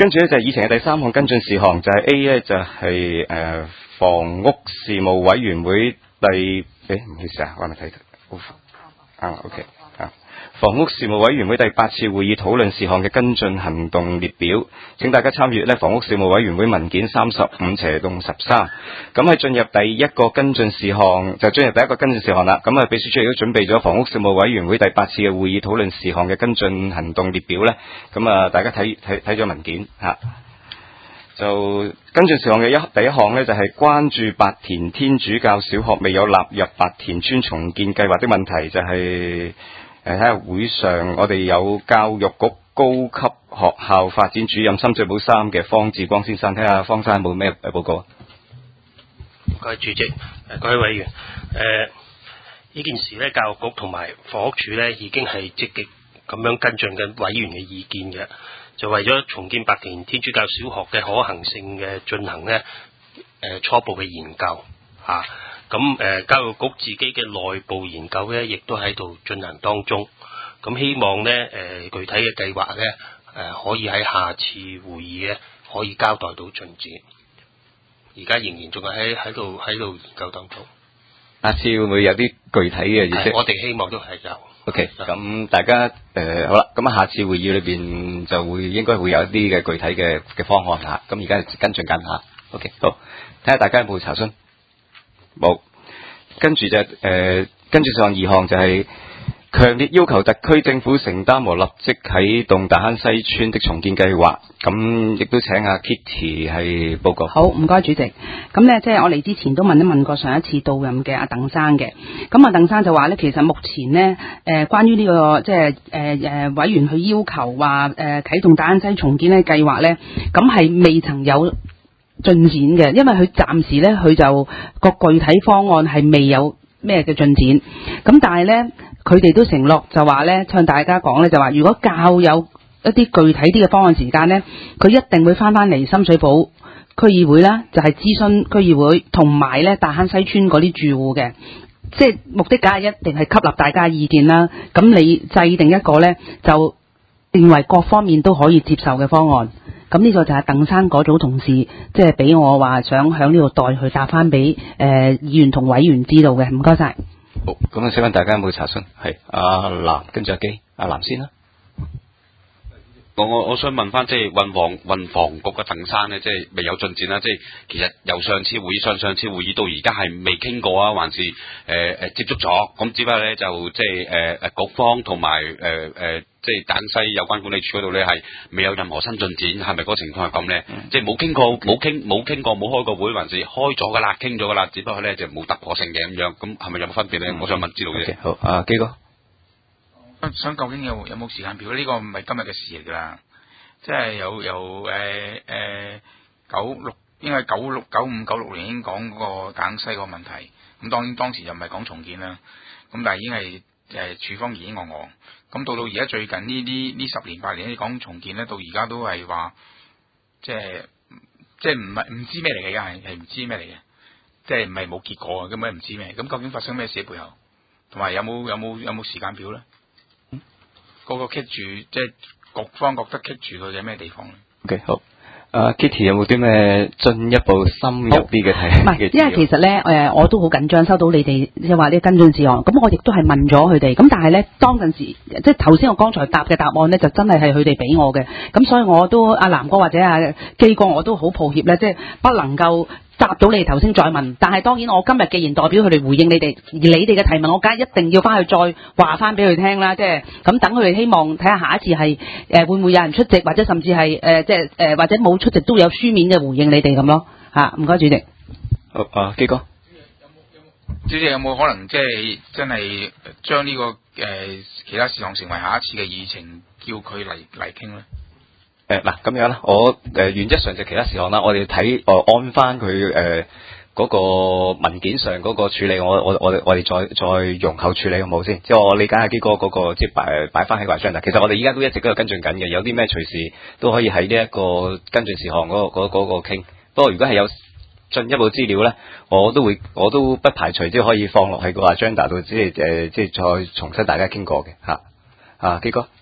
跟住咧就係議程嘅第3項跟進事項，就係 A 咧就係房屋事務委員會唔好意思啊，我係咪睇OK 房屋事務委員會第8次會議討論事項嘅跟進行動列表，請大家參閱咧房屋事務委員會文件35/13。咁喺進入第一個跟進事項，就進入第一個跟進事項啦。咁啊，秘書處亦都準備咗房屋事務委員會第8次嘅會議討論事項嘅跟進行動列表咧。咁啊，大家睇咗文件嚇。就跟進事項嘅第一項呢，就係關注白田天主教小學未有納入白田村重建計劃的問題，就係睇下會上我哋有教育局高級學校發展主任深水埗3嘅方志光先生，睇下方生有冇咩報告。 各位主席、各位委員，呢件事呢，教育局同埋房屋署呢已經係積極咁樣跟進緊委員嘅意見嘅。就為咗重建白田天主教小學嘅可行性嘅進行呢初步嘅研究嚇，咁教育局自己嘅內部研究呢，亦都喺度進行當中。咁希望呢具體嘅計劃呢可以喺下次會議呢可以交代到進展。而家仍然仲係喺度研究當中。 下次會唔會有啲具體嘅意識？ 我哋希望都係有。 OK， 咁大家好啦，咁下次會議裏邊就應該會有一啲嘅具體嘅方案嚇。咁而家跟進緊嚇。OK， 好，睇下大家有冇查詢？冇。跟住跟住上2項就係強烈要求特區政府承擔和立即啟動大坑西村的重建計劃。咁亦都請阿 Kitty 係報告。 好，唔該主席。咁咧，即係我嚟之前都問過上一次到任嘅阿鄧生嘅。咁阿鄧生就話咧，其實目前呢，關於呢個即係委員去要求話啟動大坑西重建呢計劃咧，咁係未曾有進展嘅，因為佢暫時咧佢就個具體方案係未有咩嘅進展。咁但係咧，佢哋都承諾就話咧，向大家講咧就話，如果較有一啲具體啲嘅方案時間呢，佢一定會翻嚟深水埗區議會啦，就係諮詢區議會同埋咧大坑西村嗰啲住戶嘅，即係目的梗係一定係吸納大家意見啦。咁你制定一個呢，就認為各方面都可以接受嘅方案。咁呢個就係鄧生嗰組同事，即係俾我話想響呢度代去答翻俾議員同委員知道嘅。唔該晒。 好，咁啊，請問大家有冇查詢？係阿藍跟住阿基，阿藍先啦。 我想問翻，即係運房局嘅鄧生咧，即係未有進展啦。即係其實由上次會議、上次會議到而家係未傾過啊，還是接觸咗？咁只不過咧就即係局方同埋即係大坑西有關管理處嗰度咧係未有任何新進展，係咪嗰個情況係咁咧？即係冇傾過，冇開過會，還是開咗噶啦，傾咗噶啦，只不過咧就冇突破性嘅咁樣。咁係咪有冇分別咧？我想問知道嘅。 好，阿基哥。 想究竟有冇時間表？呢個唔係今日嘅事嚟㗎啦，即係由應該95、96年已經講嗰個大坑西個問題。咁當時就唔係講重建啦，咁但係已經係處方已經戇戇。咁到而家最近呢10年8年講重建咧，到而家都係話即係唔知咩嚟嘅，係唔知咩嚟嘅，即係唔係冇結果啊，根本唔知咩。咁究竟發生咩事喺背後？同埋有冇時間表咧？嗰個棘住，即係局方覺得棘住佢嘅咩地方咧 ？OK， 好。Kitty 有冇啲咩進一步深入啲嘅睇？ 唔係，因為其實咧，我都好緊張，收到你哋即係話呢跟進事項，咁我亦都係問咗佢哋，咁但係咧當陣時，即係頭先我剛才答嘅答案咧，就真係佢哋俾我嘅，咁所以我都阿南哥或者阿基哥，我都好抱歉咧，即係不能夠答到你頭先再問，但係當然我今日既然代表佢哋回應你哋，而你哋嘅提問，我梗係一定要翻去再話翻俾佢聽啦，即係咁等佢哋希望睇下下一次係會唔會有人出席，或者甚至係即係或者冇出席都有書面嘅回應你哋咁咯嚇，唔該主席。 好，基哥。 主席有冇可能即係真係將呢個其他事項成為下一次嘅議程，叫佢嚟傾咧？ 嗱咁樣啦，我原則上就其他事項啦，我哋睇按翻佢嗰個文件上嗰個處理，我哋再容後處理好冇先？即係我理解下基哥嗰個即係擺翻喺個 agenda。其實我哋依家都一直都有跟進緊嘅，有啲咩隨時都可以喺呢一個跟進事項嗰個傾。不過如果係有進一步資料咧，我都不排除即係可以放落喺個 agenda 度，即係再重新大家傾過嘅嚇。基哥。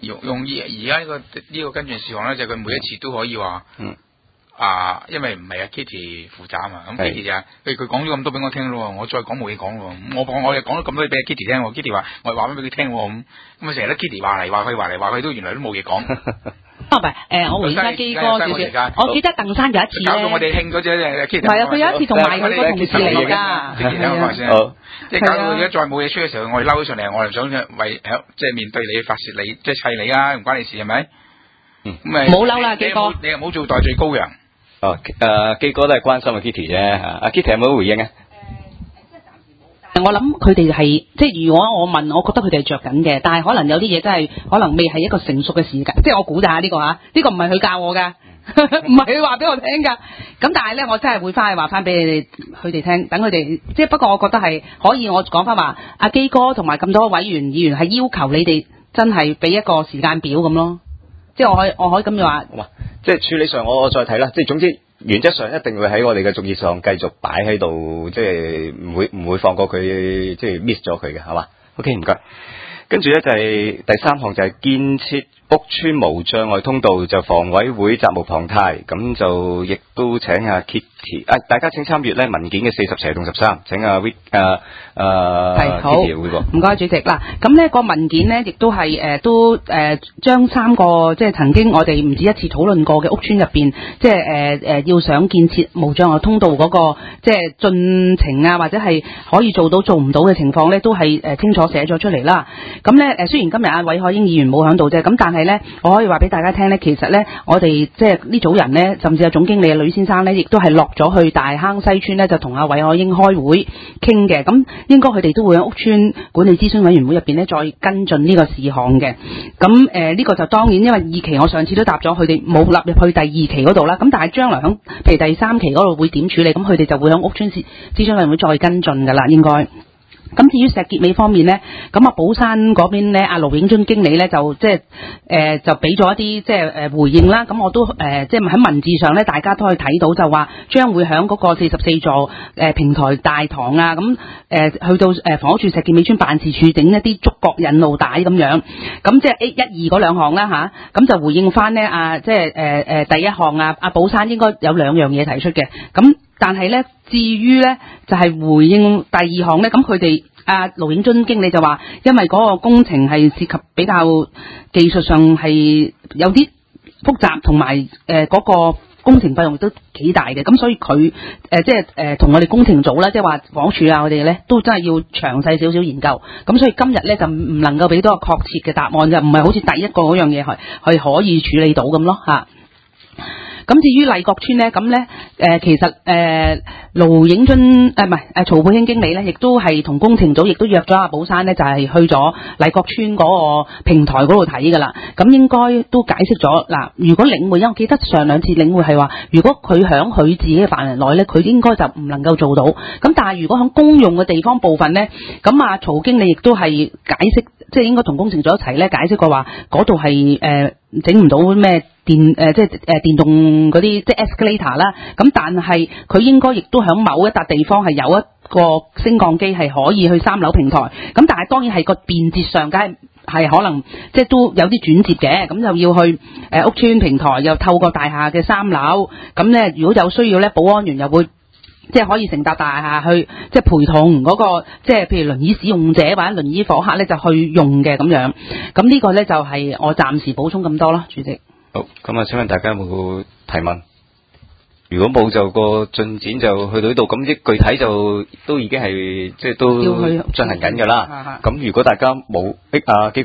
用而家呢個跟進事項咧，就佢每一次都可以話，因為唔係阿 Kitty 負責啊嘛，咁 Kitty 就佢講咗咁多俾我聽咯，我再講冇嘢講咯，我又講咗咁多俾阿 Kitty 聽喎 ，Kitty 話我話翻俾佢聽喎，咁成日都 Kitty 話嚟話去都原來都冇嘢講。 唔係，我回翻基哥少少。我記得鄧生有一次咧， 搞到我哋興嗰隻 Kitty。唔係啊，佢有一次同埋佢個同事嚟㗎。 即係搞到而家再冇嘢出嘅時候，我哋嬲咗上嚟，我哋想為即係面對你發泄你，即係砌你啊，唔關你事係咪？咁咪冇嬲啦，基哥。 你又唔好做代罪羔羊。 基哥都係關心阿 Kitty 啫嚇。阿 Kitty 有冇回應啊？ 我諗佢哋係即係如果我問，我覺得佢哋係着緊嘅，但係可能有啲嘢真係可能未係一個成熟嘅時間，即係我估咋呢個嚇，呢個唔係佢教我㗎，唔係佢話俾我聽㗎。咁但係咧，我真係會翻去話翻俾佢哋聽，等佢哋即係不過我覺得係可以，我講翻話阿基哥同埋咁多委員議員係要求你哋真係俾一個時間表咁咯，即係我可以咁樣話。 即係處理上我再睇啦，即係總之。原則上一定會喺我哋嘅眾議上繼續擺喺度，即係唔會放過佢，即係 miss 咗佢嘅，係嘛 ？OK， 唔該。跟住咧就係第三項就係建設屋邨無障礙通道，就房委會責無旁貸，咁就亦都請阿 Kitty， 大家請參閱咧文件嘅40/13同13，請阿 Vic 係好， Kitty 會喎。 唔該主席嗱，咁呢個文件呢，亦都係將3個即係曾經我哋唔止一次討論過嘅屋邨入邊，即係要想建設無障礙通道嗰個即係進程啊，或者係可以做到做唔到嘅情況咧，都係清楚寫咗出嚟啦。咁咧雖然今日阿韋海英議員冇喺度啫，咁但係咧我可以話俾大家聽咧，其實咧我哋即係呢組人咧，甚至係總經理嘅呂先生咧，亦都係落咗去大坑西邨咧，就同阿韋海英開會傾嘅。咁應該佢哋都會喺屋邨管理諮詢委員會入邊咧，再跟進呢個事項嘅。咁呢個就當然因為2期我上次都答咗，佢哋冇納入去第2期嗰度啦。咁但係將來響譬如第3期嗰度會點處理？咁佢哋就會喺屋邨諮詢委員會再跟進㗎啦，應該。咁至於石硤尾方面咧，咁啊寶山嗰邊咧，阿盧永津經理咧就即係就俾咗一啲即係回應啦。咁我都即係喺文字上咧，大家都可以睇到就話將會響嗰個44座平台大堂啊，咁去到房屋署石硤尾邨辦事處整一啲觸覺引路帶咁樣。咁即係 A、1、2嗰兩項啦吓，咁就回應翻咧即係第一項阿寶山應該有2樣嘢提出嘅。咁但係咧，至於咧就係回應第2項咧，咁佢哋阿盧永津經理就話，因為嗰個工程係涉及比較技術上係有啲複雜，同埋嗰個工程費用都幾大嘅，咁所以佢即係同我哋工程組啦，即係話房署啊，我哋咧都真係要詳細少少研究，咁所以今日咧就唔能夠俾到個確切嘅答案，就唔係好似第一個嗰樣嘢係可以處理到咁咯嚇。咁至於麗閣邨咧，咁咧其實盧永津唔係曹佩興經理咧，亦都係同工程組亦都約咗阿寶山咧，就係去咗麗閣邨嗰個平台嗰度睇㗎啦。咁應該都解釋咗嗱，如果領匯，因為我記得上2次領匯係話，如果佢響佢自己嘅範圍內咧，佢應該就唔能夠做到。咁但係如果響公用嘅地方部分咧，咁阿曹經理亦都係解釋，即係應該同工程組一齊咧解釋過話，嗰度係整唔到咩即係電動嗰啲即係 escalator 啦。咁但係佢應該亦都響某一笪地方係有一個升降機係可以去3樓平台。咁但係當然係個便捷上，梗係可能即係都有啲轉折嘅。咁就要去屋邨平台，又透過大廈嘅3樓。咁咧如果有需要咧，保安員又會即係可以乘搭大廈去，即係陪同嗰個即係譬如輪椅使用者或者輪椅訪客咧就去用嘅咁樣。咁呢個咧就係我暫時補充咁多咯，主席。 好，咁啊，請問大家有冇提問？如果冇就個進展就去到呢度，咁即具體就都已經係即係都進行緊㗎啦。咁如果大家冇，基哥，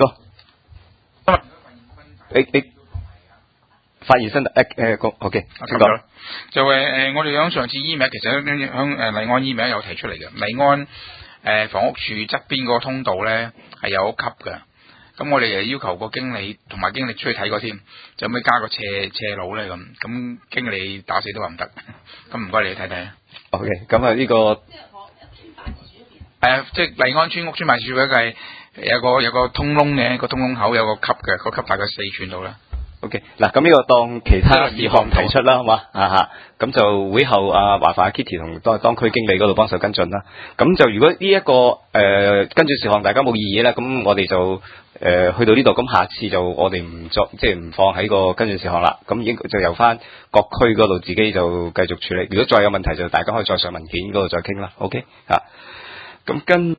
發現新OK，請講。 就我哋響上次 email， 其實響麗安 email 有提出嚟嘅，麗安房屋署側邊嗰個通道咧係有級嘅。咁我哋又要求個經理同埋經理出去睇過添，就可唔可以加個斜路咧咁經理打死都話唔得，咁唔該你去睇睇啊。 OK， 咁啊呢個即係麗安村屋邨辦事處嗰個係有個通窿嘅，個通窿口有個級嘅，個級大概4寸到啦。 OK， 嗱，咁呢個當其他事項提出啦，好嘛？咁就會後麻煩 Kitty 同當區經理嗰度幫手跟進啦。咁就如果呢、一個跟進事項大家冇異議咧，咁我哋就去到呢度，咁下次就我哋唔作即係唔放喺個跟進事項啦。咁已經就由翻各區嗰度自己就繼續處理。如果再有問題就大家可以再上文件嗰度再傾啦。OK 咁跟。